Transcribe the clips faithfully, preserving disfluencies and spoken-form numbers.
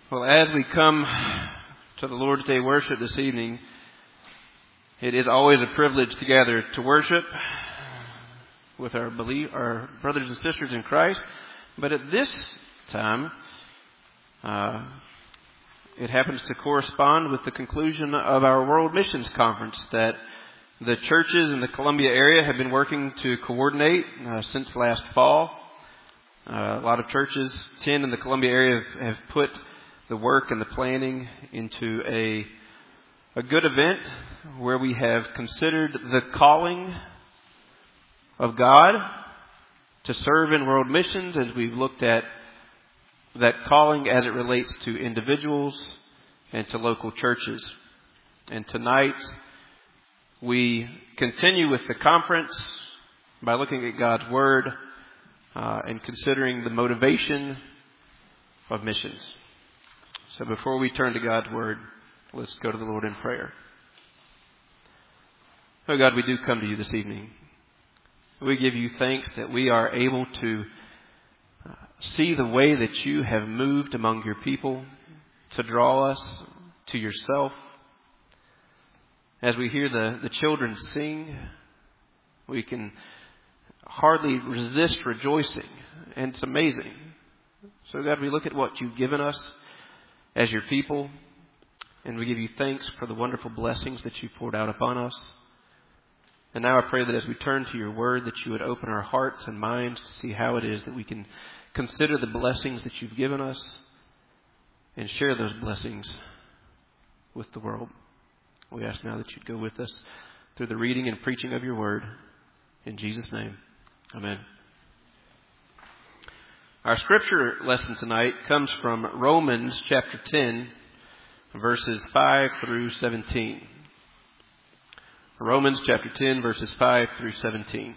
Well, as we come to the Lord's Day worship this evening, it is always a privilege to gather to worship with our believe, our brothers and sisters in Christ. But at this time, uh, it happens to correspond with the conclusion of our World Missions Conference that the churches in the Columbia area have been working to coordinate uh, since last fall. Uh, a lot of churches, ten in the Columbia area, have, have put the work and the planning into a a good event where we have considered the calling of God to serve in world missions, as we've looked at that calling as it relates to individuals and to local churches. And tonight we continue with the conference by looking at God's Word uh, and considering the motivation of missions. So before we turn to God's Word, let's go to the Lord in prayer. Oh God, we do come to you this evening. We give you thanks that we are able to see the way that you have moved among your people to draw us to yourself. As we hear the, the children sing, we can hardly resist rejoicing, and it's amazing. So God, we look at what you've given us as your people, and we give you thanks for the wonderful blessings that you poured out upon us. And now I pray that as we turn to your word, that you would open our hearts and minds to see how it is that we can consider the blessings that you've given us and share those blessings with the world. We ask now that you'd go with us through the reading and preaching of your word. In Jesus' name, amen. Our scripture lesson tonight comes from Romans chapter ten, verses five through seventeen. Romans chapter ten, verses five through seventeen.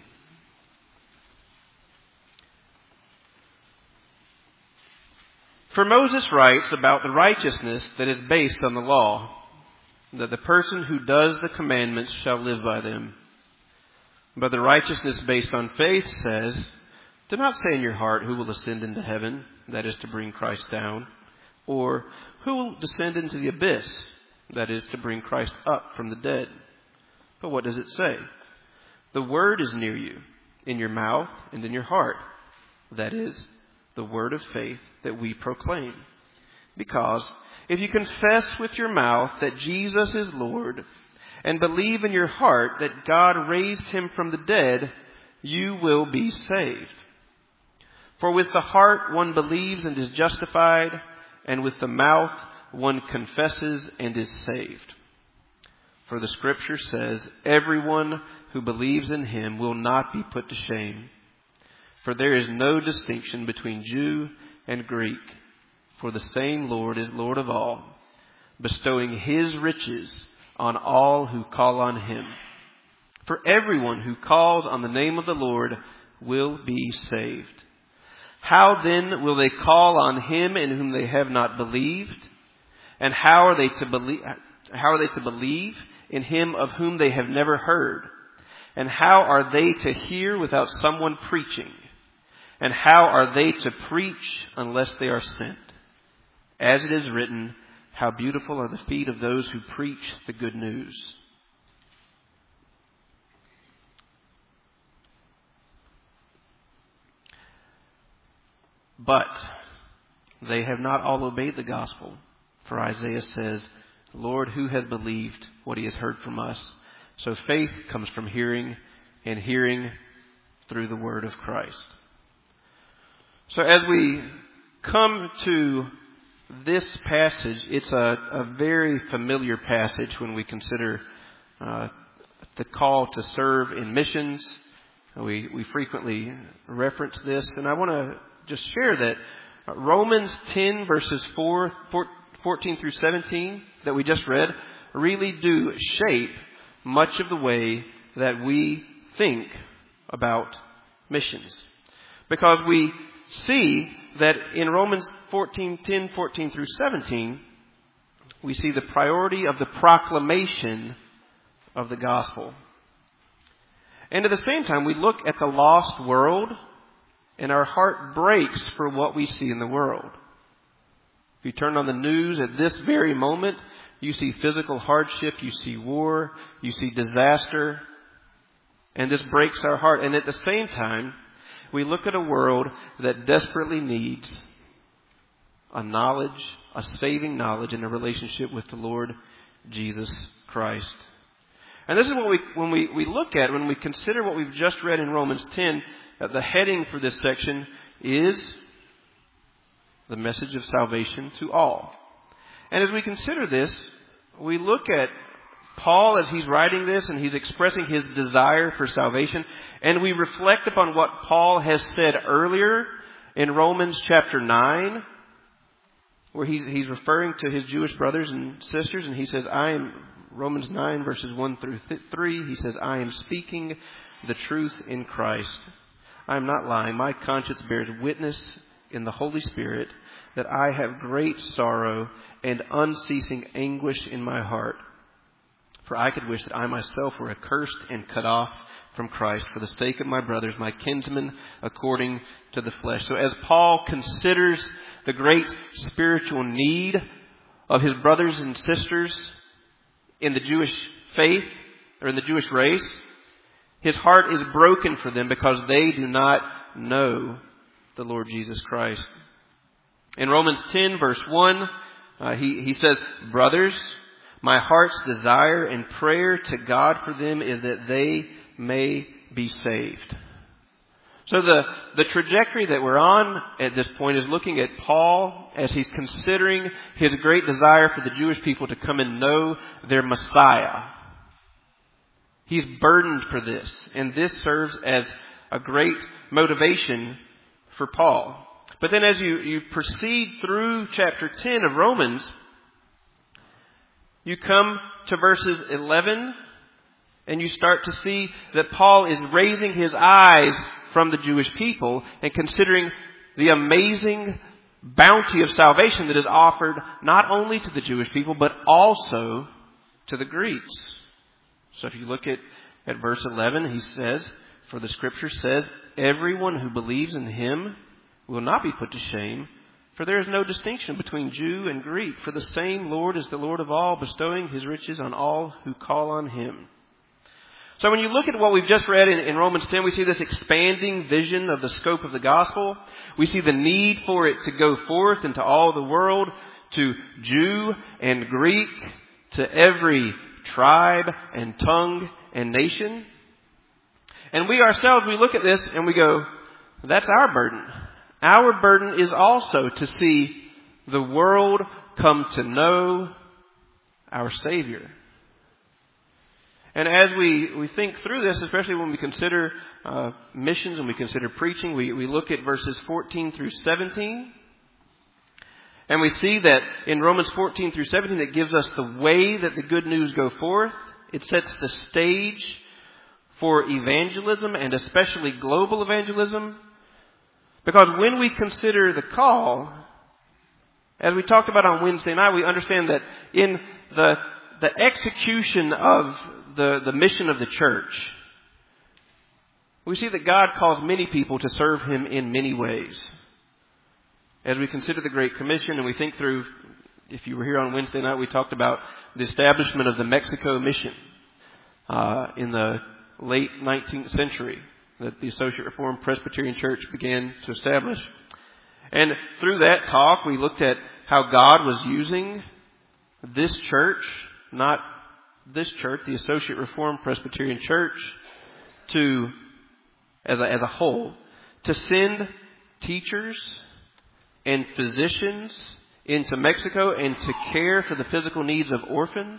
For Moses writes about the righteousness that is based on the law, that the person who does the commandments shall live by them. But the righteousness based on faith says, do not say in your heart, who will ascend into heaven, that is to bring Christ down, or who will descend into the abyss, that is to bring Christ up from the dead. But what does it say? The word is near you, in your mouth and in your heart. That is, the word of faith that we proclaim. Because if you confess with your mouth that Jesus is Lord, and believe in your heart that God raised him from the dead, you will be saved. For with the heart one believes and is justified, and with the mouth one confesses and is saved. For the scripture says, everyone who believes in him will not be put to shame. For there is no distinction between Jew and Greek, for the same Lord is Lord of all, bestowing his riches on all who call on him. For everyone who calls on the name of the Lord will be saved. How then will they call on him in whom they have not believed? And how are they to believe, how are they to believe in him of whom they have never heard? And how are they to hear without someone preaching? And how are they to preach unless they are sent? As it is written, how beautiful are the feet of those who preach the good news. But they have not all obeyed the gospel. For Isaiah says, Lord, who has believed what he has heard from us? So faith comes from hearing, and hearing through the word of Christ. So as we come to this passage, it's a, a very familiar passage when we consider uh, the call to serve in missions. We, we frequently reference this, and I want to just share that Romans ten verses four, fourteen through seventeen that we just read really do shape much of the way that we think about missions. Because we see that in Romans fourteen, ten, fourteen through seventeen, we see the priority of the proclamation of the gospel. And at the same time, we look at the lost world, and our heart breaks for what we see in the world. If you turn on the news at this very moment, you see physical hardship, you see war, you see disaster, and this breaks our heart. And at the same time, we look at a world that desperately needs a knowledge, a saving knowledge and a relationship with the Lord Jesus Christ. And this is what we, when we, we look at, when we consider what we've just read in Romans ten, that the heading for this section is the message of salvation to all. And as we consider this, we look at Paul as he's writing this and he's expressing his desire for salvation. And we reflect upon what Paul has said earlier in Romans chapter nine, where he's, he's referring to his Jewish brothers and sisters. And he says, I am, Romans nine verses one through three, he says, I am speaking the truth in Christ. I am not lying. My conscience bears witness in the Holy Spirit that I have great sorrow and unceasing anguish in my heart. For I could wish that I myself were accursed and cut off from Christ for the sake of my brothers, my kinsmen, according to the flesh. So as Paul considers the great spiritual need of his brothers and sisters in the Jewish faith, or in the Jewish race, his heart is broken for them because they do not know the Lord Jesus Christ. In Romans ten verse one, uh, he, he says, brothers, my heart's desire and prayer to God for them is that they may be saved. So the, the trajectory that we're on at this point is looking at Paul as he's considering his great desire for the Jewish people to come and know their Messiah. He's burdened for this, and this serves as a great motivation for Paul. But then as you, you proceed through chapter ten of Romans, you come to verses eleven, and you start to see that Paul is raising his eyes from the Jewish people and considering the amazing bounty of salvation that is offered not only to the Jewish people, but also to the Greeks. So if you look at, at verse eleven, he says, for the scripture says, everyone who believes in him will not be put to shame, for there is no distinction between Jew and Greek, for the same Lord is the Lord of all, bestowing his riches on all who call on him. So when you look at what we've just read in, in Romans ten, we see this expanding vision of the scope of the gospel. We see the need for it to go forth into all the world, to Jew and Greek, to every tribe and tongue and nation. And we ourselves, we look at this and we go, that's our burden. Our burden is also to see the world come to know our Savior. And as we, we think through this, especially when we consider uh, missions and we consider preaching, we, we look at verses fourteen through seventeen. And we see that in Romans fourteen through seventeen, it gives us the way that the good news go forth. It sets the stage for evangelism, and especially global evangelism. Because when we consider the call, as we talked about on Wednesday night, we understand that in the, the execution of the, the mission of the church, we see that God calls many people to serve him in many ways. As we consider the Great Commission and we think through, if you were here on Wednesday night, we talked about the establishment of the Mexico mission uh, in the late nineteenth century that the Associate Reformed Presbyterian Church began to establish. And through that talk, we looked at how God was using this church, not this church, the Associate Reformed Presbyterian Church, to, as a, as a whole, to send teachers and physicians into Mexico and to care for the physical needs of orphans.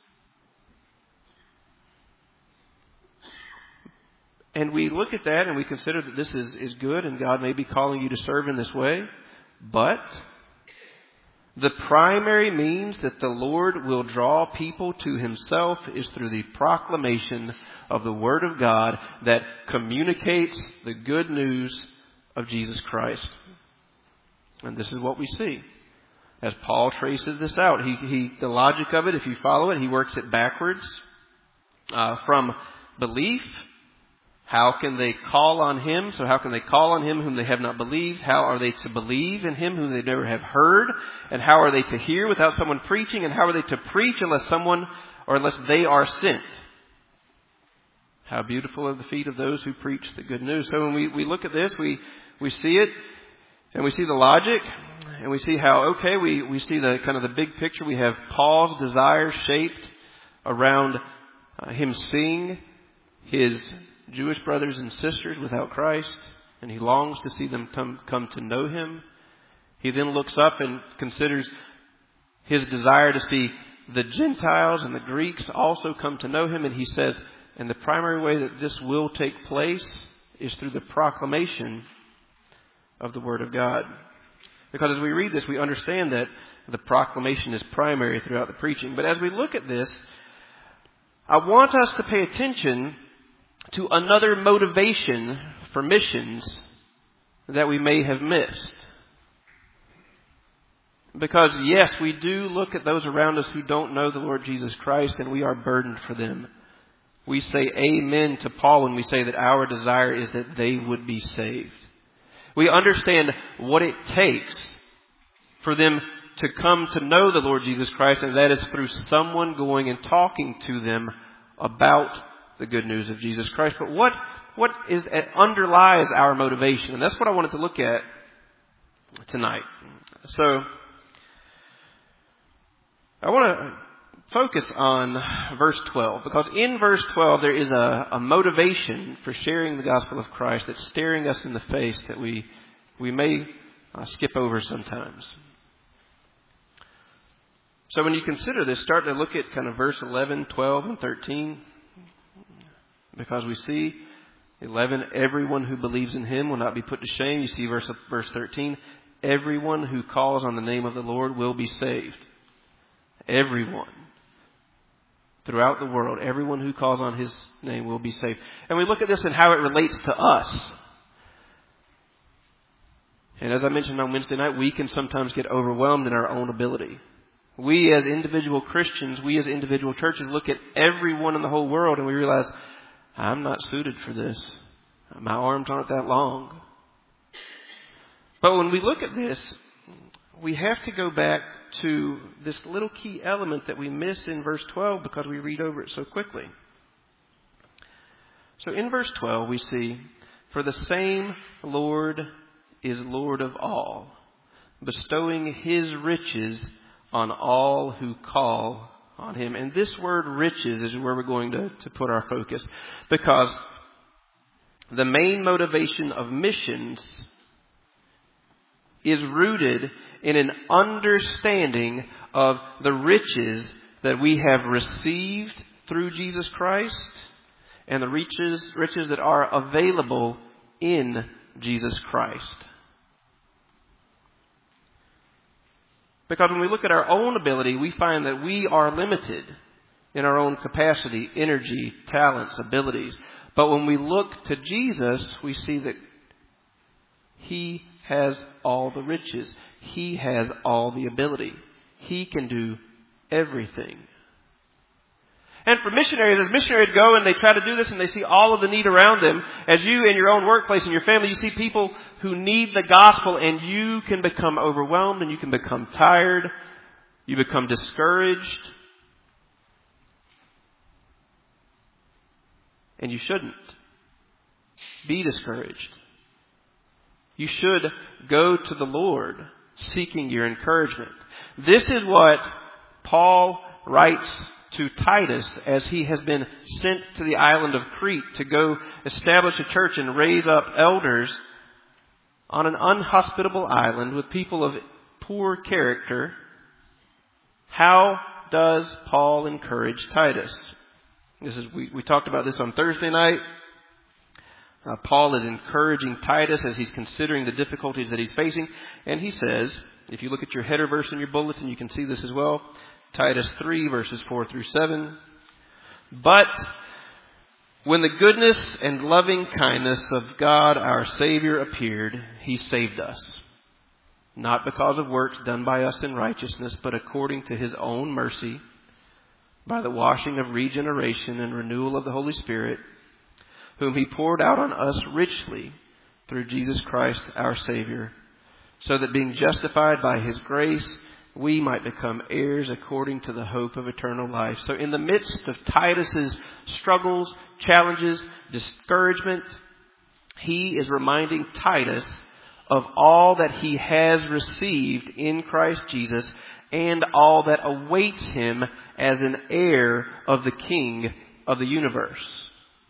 And we look at that and we consider that this is, is good and God may be calling you to serve in this way. But the primary means that the Lord will draw people to himself is through the proclamation of the Word of God that communicates the good news of Jesus Christ. And this is what we see. As Paul traces this out, he, he the logic of it, if you follow it, he works it backwards uh, from belief How can they call on him? So how can they call on him whom they have not believed? How are they to believe in him whom they never have heard? And how are they to hear without someone preaching? And how are they to preach unless someone or unless they are sent? How beautiful are the feet of those who preach the good news. So when we, we look at this, we, we see it and we see the logic and we see how, okay, we, we see the kind of the big picture. We have Paul's desire shaped around uh, him seeing his Jewish brothers and sisters without Christ, and he longs to see them come, come to know him. He then looks up and considers his desire to see the Gentiles and the Greeks also come to know him, and he says, and the primary way that this will take place is through the proclamation of the Word of God. Because as we read this, we understand that the proclamation is primary throughout the preaching. But as we look at this, I want us to pay attention to another motivation for missions that we may have missed. Because yes, we do look at those around us who don't know the Lord Jesus Christ, and we are burdened for them. We say amen to Paul when we say that our desire is that they would be saved. We understand what it takes for them to come to know the Lord Jesus Christ, and that is through someone going and talking to them about the good news of Jesus Christ. But what what is underlies our motivation? And that's what I wanted to look at tonight. So I want to focus on verse twelve, because in verse twelve there is a, a motivation for sharing the gospel of Christ that's staring us in the face that we we may uh, skip over sometimes. So when you consider this, start to look at kind of verse eleven, twelve, and thirteen. Because we see eleven, everyone who believes in him will not be put to shame. You see verse verse thirteen, everyone who calls on the name of the Lord will be saved. Everyone. Throughout the world, everyone who calls on his name will be saved. And we look at this and how it relates to us. And as I mentioned on Wednesday night, we can sometimes get overwhelmed in our own ability. We as individual Christians, we as individual churches look at everyone in the whole world and we realize, I'm not suited for this. My arms aren't that long. But when we look at this, we have to go back to this little key element that we miss in verse twelve because we read over it so quickly. So in verse twelve we see, for the same Lord is Lord of all, bestowing his riches on all who call on him. And this word riches is where we're going to, to put our focus, because the main motivation of missions is rooted in an understanding of the riches that we have received through Jesus Christ and the riches, riches that are available in Jesus Christ. Because when we look at our own ability, we find that we are limited in our own capacity, energy, talents, abilities. But when we look to Jesus, we see that he has all the riches. He has all the ability. He can do everything. And for missionaries, as missionaries go and they try to do this and they see all of the need around them, as you in your own workplace and your family, you see people who need the gospel, and you can become overwhelmed and you can become tired. You become discouraged. And you shouldn't be discouraged. You should go to the Lord seeking your encouragement. This is what Paul writes to Titus as he has been sent to the island of Crete to go establish a church and raise up elders on an unhospitable island with people of poor character. How does Paul encourage Titus? This is we, we talked about this on Thursday night. Uh, Paul is encouraging Titus as he's considering the difficulties that he's facing. And he says, if you look at your header verse in your bulletin, you can see this as well. Titus three, verses four through seven. But when the goodness and loving kindness of God our Savior appeared, he saved us. Not because of works done by us in righteousness, but according to his own mercy, by the washing of regeneration and renewal of the Holy Spirit, whom he poured out on us richly through Jesus Christ our Savior, so that being justified by his grace, we might become heirs according to the hope of eternal life. So in the midst of Titus's struggles, challenges, discouragement, he is reminding Titus of all that he has received in Christ Jesus and all that awaits him as an heir of the King of the universe.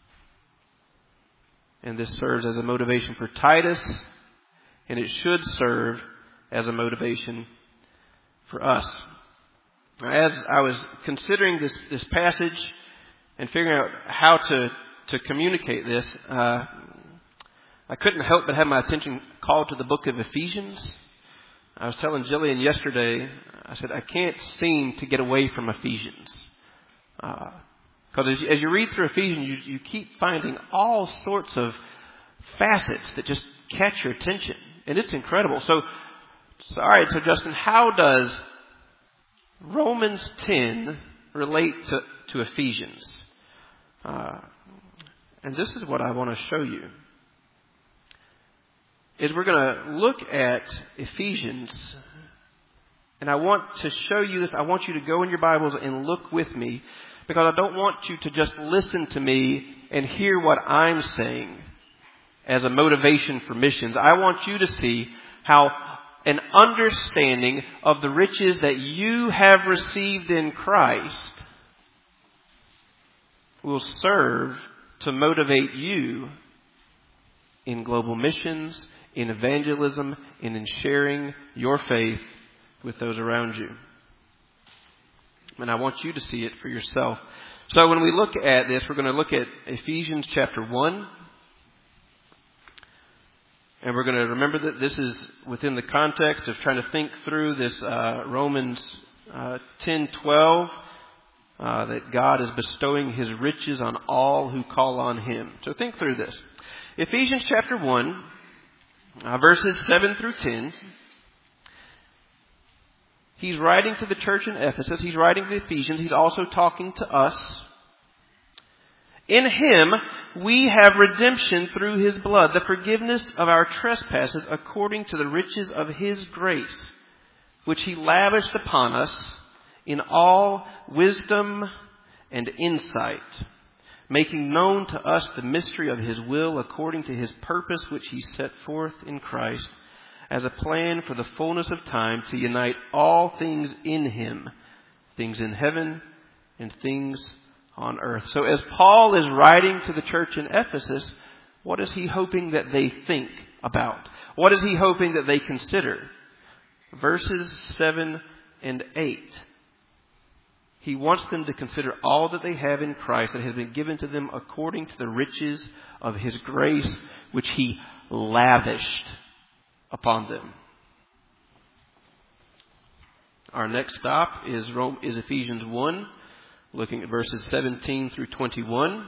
And this serves as a motivation for Titus, and it should serve as a motivation for us. As I was considering this, this passage and figuring out how to, to communicate this, uh, I couldn't help but have my attention called to the book of Ephesians. I was telling Jillian yesterday, I said, I can't seem to get away from Ephesians. Because uh, as, as you read through Ephesians, you, you keep finding all sorts of facets that just catch your attention. And it's incredible. So, so all right, so Justin, how does Romans ten relate to, to Ephesians? Uh, and this is what I want to show you. Is we're going to look at Ephesians, and I want to show you this. I want you to go in your Bibles and look with me, because I don't want you to just listen to me and hear what I'm saying as a motivation for missions. I want you to see how an understanding of the riches that you have received in Christ will serve to motivate you in global missions, in evangelism, and in sharing your faith with those around you. And I want you to see it for yourself. So when we look at this, we're going to look at Ephesians chapter one. And we're going to remember that this is within the context of trying to think through this uh, Romans uh, ten twelve, uh, that God is bestowing his riches on all who call on him. So think through this. Ephesians chapter one, uh, verses seven through ten. He's writing to the church in Ephesus. He's writing to the Ephesians. He's also talking to us. In him we have redemption through his blood, the forgiveness of our trespasses according to the riches of his grace, which he lavished upon us in all wisdom and insight, making known to us the mystery of his will according to his purpose, which he set forth in Christ as a plan for the fullness of time to unite all things in him, things in heaven and things on earth. So as Paul is writing to the church in Ephesus, what is he hoping that they think about? What is he hoping that they consider? Verses seven and eight. He wants them to consider all that they have in Christ that has been given to them according to the riches of his grace, which he lavished upon them. Our next stop is Rome, is Ephesians one. Looking at verses seventeen through twenty-one,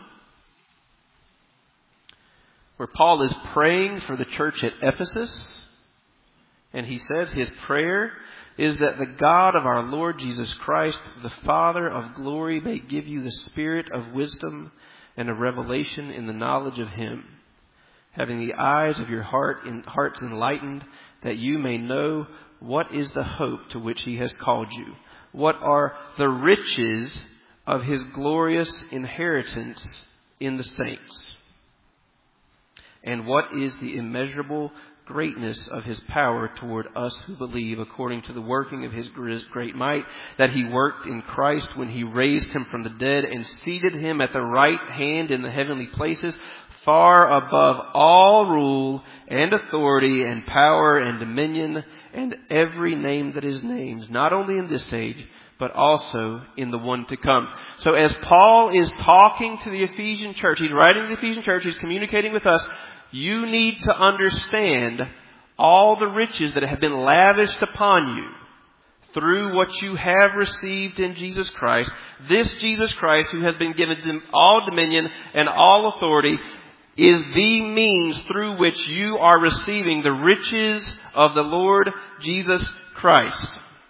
where Paul is praying for the church at Ephesus. And he says his prayer is that the God of our Lord Jesus Christ, the Father of glory, may give you the spirit of wisdom and of revelation in the knowledge of him, having the eyes of your heart in, hearts enlightened, that you may know what is the hope to which he has called you, what are the riches of his glorious inheritance in the saints, and what is the immeasurable greatness of his power toward us who believe, according to the working of his great might, that he worked in Christ when he raised him from the dead and seated him at the right hand in the heavenly places, far above all rule and authority and power and dominion and every name that is named, not only in this age, but also in the one to come. So as Paul is talking to the Ephesian church, he's writing to the Ephesian church, he's communicating with us, you need to understand all the riches that have been lavished upon you through what you have received in Jesus Christ. This Jesus Christ, who has been given all dominion and all authority, is the means through which you are receiving the riches of the Lord Jesus Christ.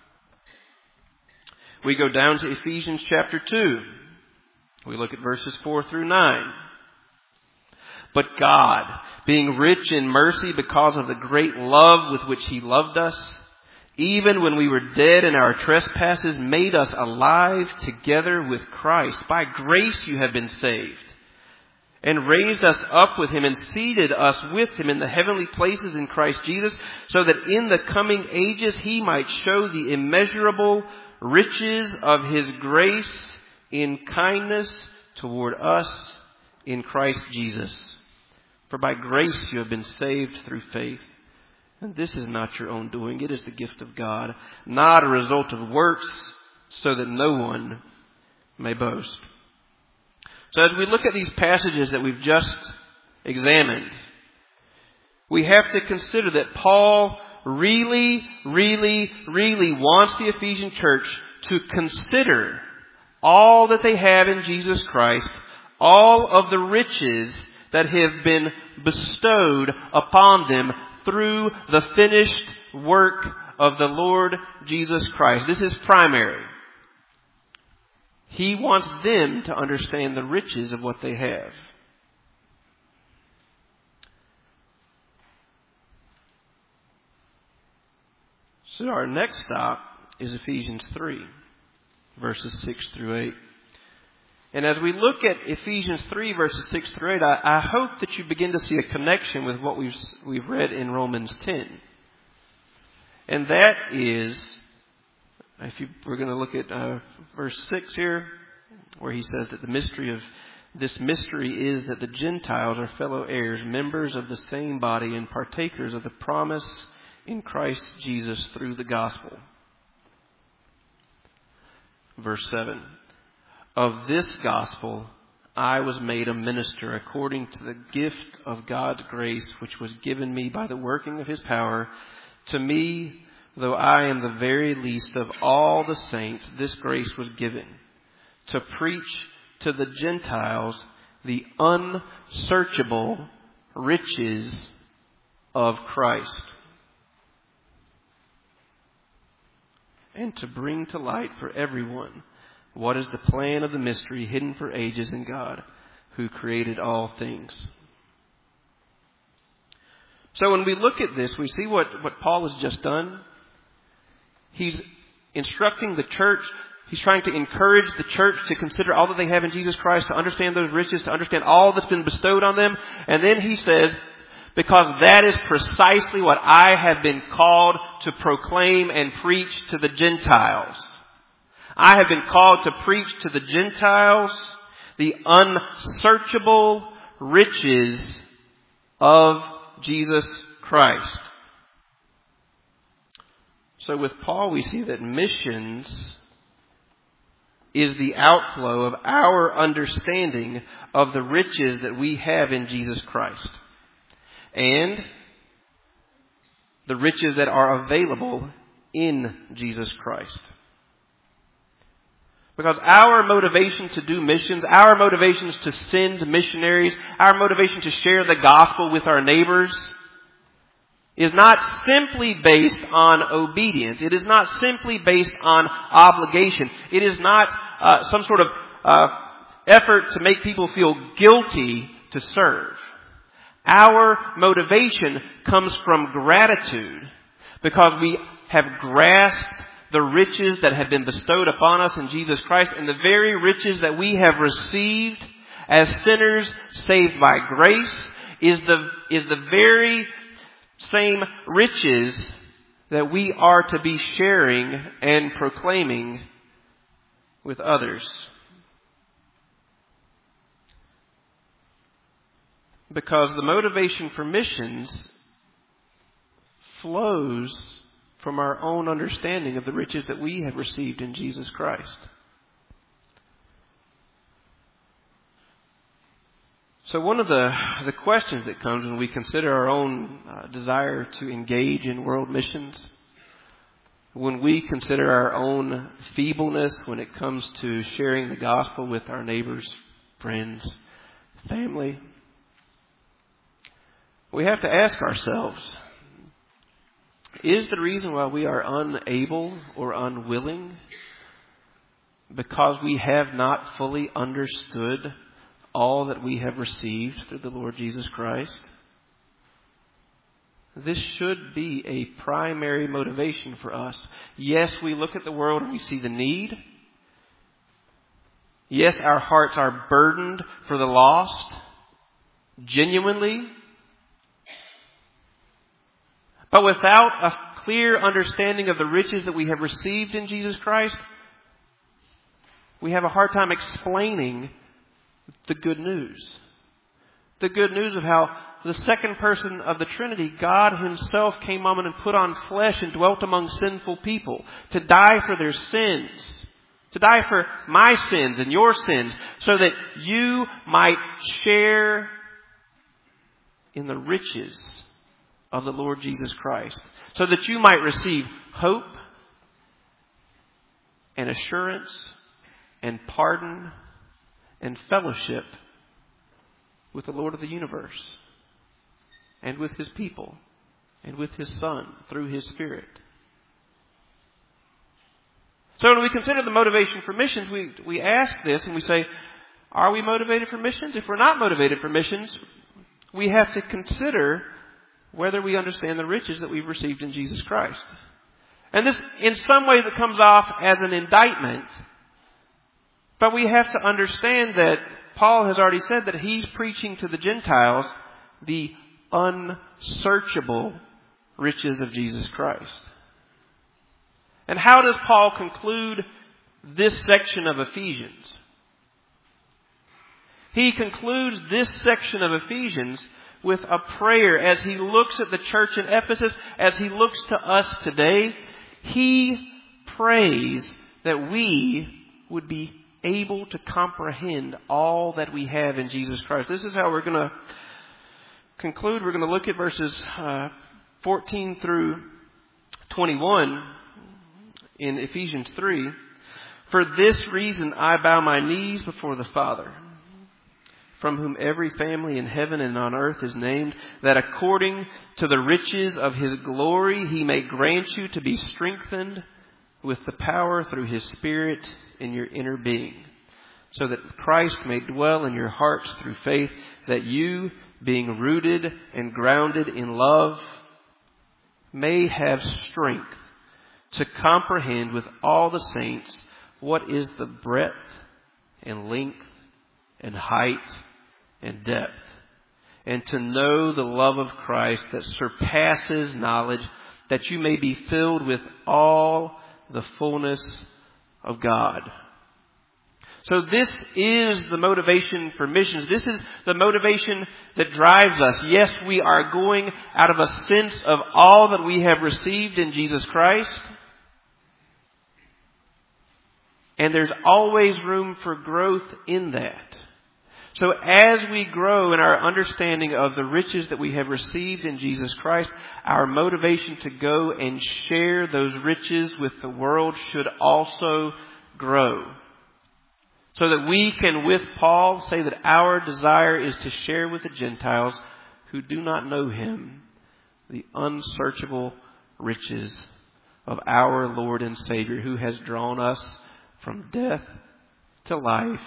We go down to Ephesians chapter two. We look at verses four through nine. But God, being rich in mercy because of the great love with which He loved us, even when we were dead in our trespasses, made us alive together with Christ. By grace you have been saved, and raised us up with Him and seated us with Him in the heavenly places in Christ Jesus, so that in the coming ages He might show the immeasurable riches of His grace in kindness toward us in Christ Jesus. For by grace you have been saved through faith. And this is not your own doing. It is the gift of God, not a result of works, so that no one may boast. So as we look at these passages that we've just examined, we have to consider that Paul really, really, really wants the Ephesian church to consider all that they have in Jesus Christ, all of the riches that have been bestowed upon them through the finished work of the Lord Jesus Christ. This is primary. He wants them to understand the riches of what they have. So our next stop is Ephesians three, verses six through eight. And as we look at Ephesians three, verses six through eight, I, I hope that you begin to see a connection with what we've, we've read in Romans ten. And that is, if you, we're going to look at uh, verse six here, where he says that the mystery of this mystery is that the Gentiles are fellow heirs, members of the same body, and partakers of the promise in Christ Jesus through the gospel. Verse seven. Of this gospel I was made a minister according to the gift of God's grace, which was given me by the working of His power. To me, though I am the very least of all the saints, this grace was given, to preach to the Gentiles the unsearchable riches of Christ, and to bring to light for everyone what is the plan of the mystery hidden for ages in God, who created all things. So when we look at this, we see what, what Paul has just done. He's instructing the church. He's trying to encourage the church to consider all that they have in Jesus Christ, to understand those riches, to understand all that's been bestowed on them. And then he says, because that is precisely what I have been called to proclaim and preach to the Gentiles. I have been called to preach to the Gentiles the unsearchable riches of Jesus Christ. So with Paul, we see that missions is the outflow of our understanding of the riches that we have in Jesus Christ, and the riches that are available in Jesus Christ. Because our motivation to do missions, our motivations to send missionaries, our motivation to share the gospel with our neighbors is not simply based on obedience. It is not simply based on obligation. It is not uh, some sort of uh, effort to make people feel guilty to serve. Our motivation comes from gratitude because we have grasped the riches that have been bestowed upon us in Jesus Christ, and the very riches that we have received as sinners saved by grace is the, is the very same riches that we are to be sharing and proclaiming with others. Because the motivation for missions flows from our own understanding of the riches that we have received in Jesus Christ. So one of the, the questions that comes when we consider our own uh, desire to engage in world missions, when we consider our own feebleness when it comes to sharing the gospel with our neighbors, friends, family, we have to ask ourselves, is the reason why we are unable or unwilling because we have not fully understood all that we have received through the Lord Jesus Christ? This should be a primary motivation for us. Yes, we look at the world and we see the need. Yes, our hearts are burdened for the lost, genuinely. But without a clear understanding of the riches that we have received in Jesus Christ, we have a hard time explaining the good news. The good news of how the second person of the Trinity, God Himself, came on and put on flesh and dwelt among sinful people to die for their sins, to die for my sins and your sins, so that you might share in the riches of the Lord Jesus Christ, so that you might receive hope and assurance and pardon and fellowship with the Lord of the universe and with His people and with His Son through His Spirit. So when we consider the motivation for missions, we, we ask this and we say, are we motivated for missions? If we're not motivated for missions, we have to consider whether we understand the riches that we've received in Jesus Christ. And this, in some ways, it comes off as an indictment. But we have to understand that Paul has already said that he's preaching to the Gentiles the unsearchable riches of Jesus Christ. And how does Paul conclude this section of Ephesians? He concludes this section of Ephesians with a prayer as he looks at the church in Ephesus, as he looks to us today. He prays that we would be able to comprehend all that we have in Jesus Christ. This is how we're going to conclude. We're going to look at verses uh, fourteen through twenty-one in Ephesians three. For this reason I bow my knees before the Father, from whom every family in heaven and on earth is named, that according to the riches of His glory He may grant you to be strengthened with the power through His Spirit in your inner being, so that Christ may dwell in your hearts through faith, that you, being rooted and grounded in love, may have strength to comprehend with all the saints what is the breadth and length and height and depth, and to know the love of Christ that surpasses knowledge, that you may be filled with all the fullness of God. So this is the motivation for missions. This is the motivation that drives us. Yes, we are going out of a sense of all that we have received in Jesus Christ. And there's always room for growth in that. So as we grow in our understanding of the riches that we have received in Jesus Christ, our motivation to go and share those riches with the world should also grow. So that we can, with Paul, say that our desire is to share with the Gentiles who do not know Him the unsearchable riches of our Lord and Savior, who has drawn us from death to life,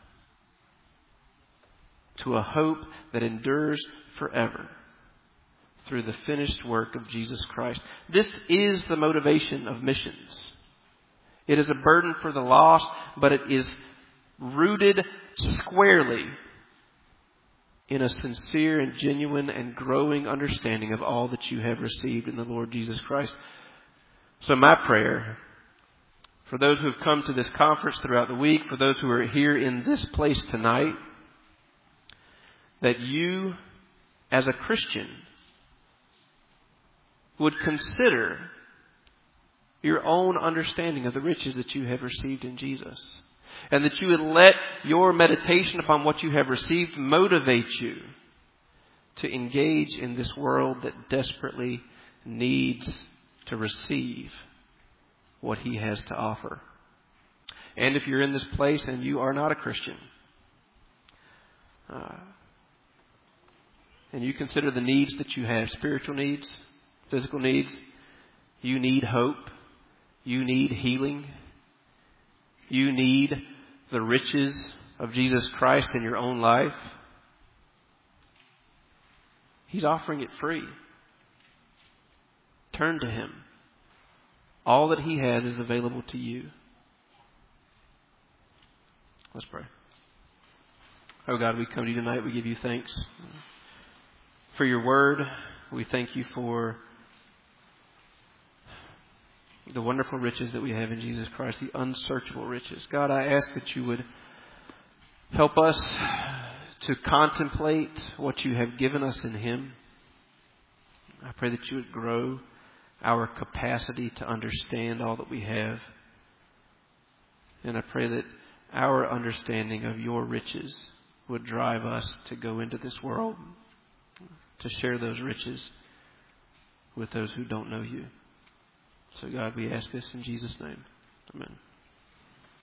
to a hope that endures forever through the finished work of Jesus Christ. This is the motivation of missions. It is a burden for the lost, but it is rooted squarely in a sincere and genuine and growing understanding of all that you have received in the Lord Jesus Christ. So my prayer for those who have come to this conference throughout the week, for those who are here in this place tonight, that you, as a Christian, would consider your own understanding of the riches that you have received in Jesus. And that you would let your meditation upon what you have received motivate you to engage in this world that desperately needs to receive what He has to offer. And if you're in this place and you are not a Christian, uh, and you consider the needs that you have, spiritual needs, physical needs, you need hope, you need healing, you need the riches of Jesus Christ in your own life, He's offering it free. Turn to Him. All that He has is available to you. Let's pray. Oh God, we come to you tonight. We give you thanks for your word. We thank you for the wonderful riches that we have in Jesus Christ, the unsearchable riches. God, I ask that you would help us to contemplate what you have given us in Him. I pray that you would grow our capacity to understand all that we have. And I pray that our understanding of your riches would drive us to go into this world, to share those riches with those who don't know you. So God, we ask this in Jesus' name. Amen.